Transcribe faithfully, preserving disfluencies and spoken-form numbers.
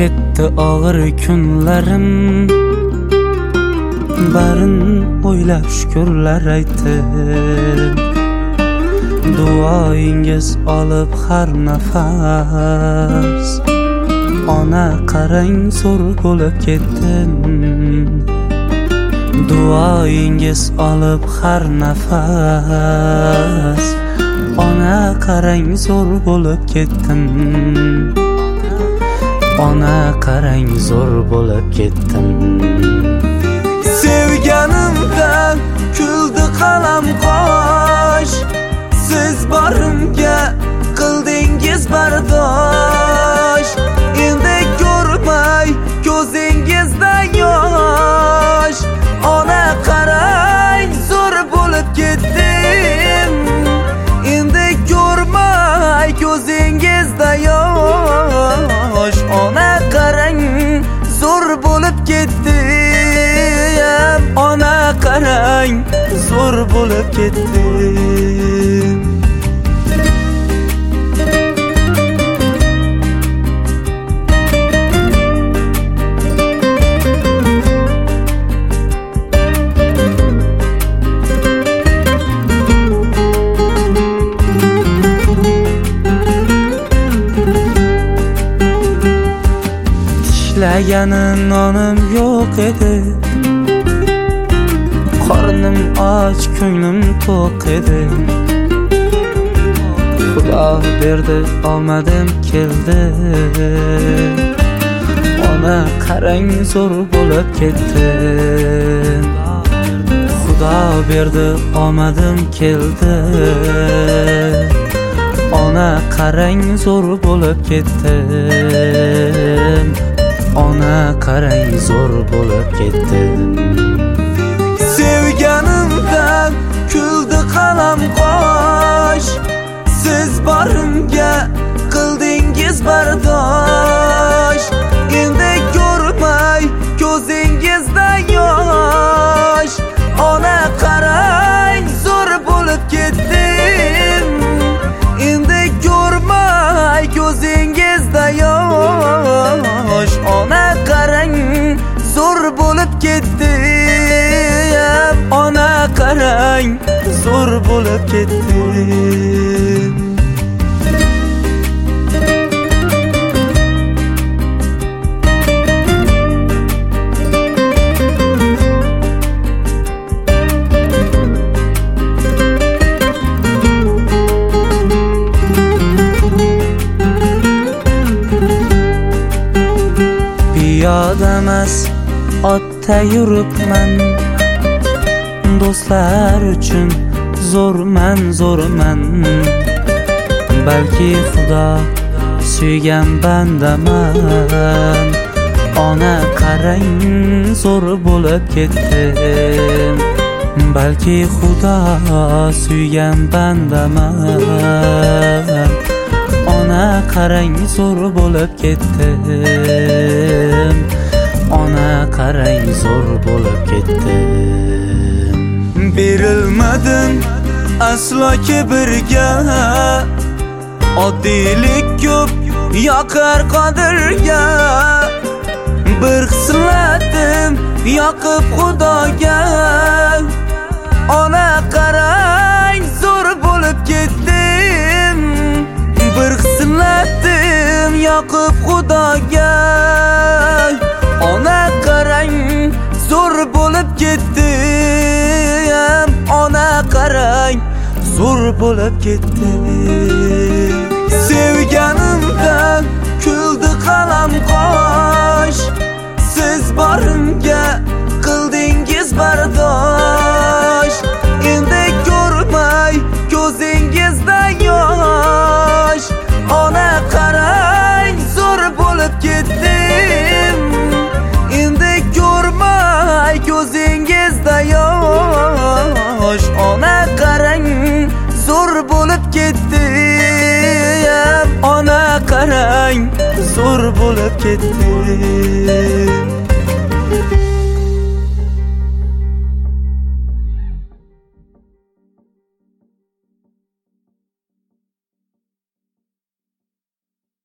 ketdi og'ir kunlarim, barin o'ylab shukrlar aytdim. Duoyingiz olib har nafas, ona qarang zo'r bo'lib ketdim. Duoyingiz olib har nafas, ona qarang zo'r bo'lib ketdim. Ona qarang zo'r bo'lib ketdim. Sevganimdan kuldi qalam qosh, siz borimga qildingiz bardosh. Endi ko'rmay ko'zingizda yosh, ona qarang zo'r bo'lib ketdim. Endi ko'rmay ko'zingizda yosh, ona qarang zo'r bo'lib ketdim. Ona qarang zo'r bo'lib ketdim. Tishlagani nonim yo'q edi, qornim och, ko'nglim to'q edi. Xudo berdi, omadim keldi. Ona qarang zo'r bo'lib ketdi. Xudo berdi, omadim keldi. Ona qarang zo'r bo'lib ketdi. Ona qarang zo'r bo'lib ketdim. Sevganimdan kuldi qalam qosh, siz borimga qildingiz bardosh. Endi ko'rmay ko'zingizda yosh, ona qarang zo'r bo'lib ketdim. Endi ko'rmay ko'zingizda yosh, ona qarang zo'r bo'lib ketdim. Ona qarang zo'r bo'lib ketdim. Piyodamas otda yuribman, do'stlar uchun zo'rman, zo'rman. Balki Xudo suygan bandaman. Ona qarang zo'r bo'lib ketdim. Balki Xudo suygan bandaman. Ona qarang zo'r bo'lib ketdim. Ona qarang zo'r bo'lib ketdim. Berilmadim aslo kibrga, oddiylik ko'p yoqar qodirga. Bir xislatim yoqib Xudoga. Ona qarang zo'r bo'lib ketdim. Bir xislatim yoqib Xudoga. Ona qarang zo'r bo'lib ketdim. Ona qarang zo'r bo'lib ketdim. Sevganimdan kuldi qalam qosh, siz borimga qildingiz bardosh. Endi ko'rmay ko'zingizda yosh, ona qarang zo'r bo'lib ketdim. Endi ko'rmay ko'zingizda yosh, ona qarang zo'r bo'lib ketdim. Ona qarang zo'r bo'lib ketdim.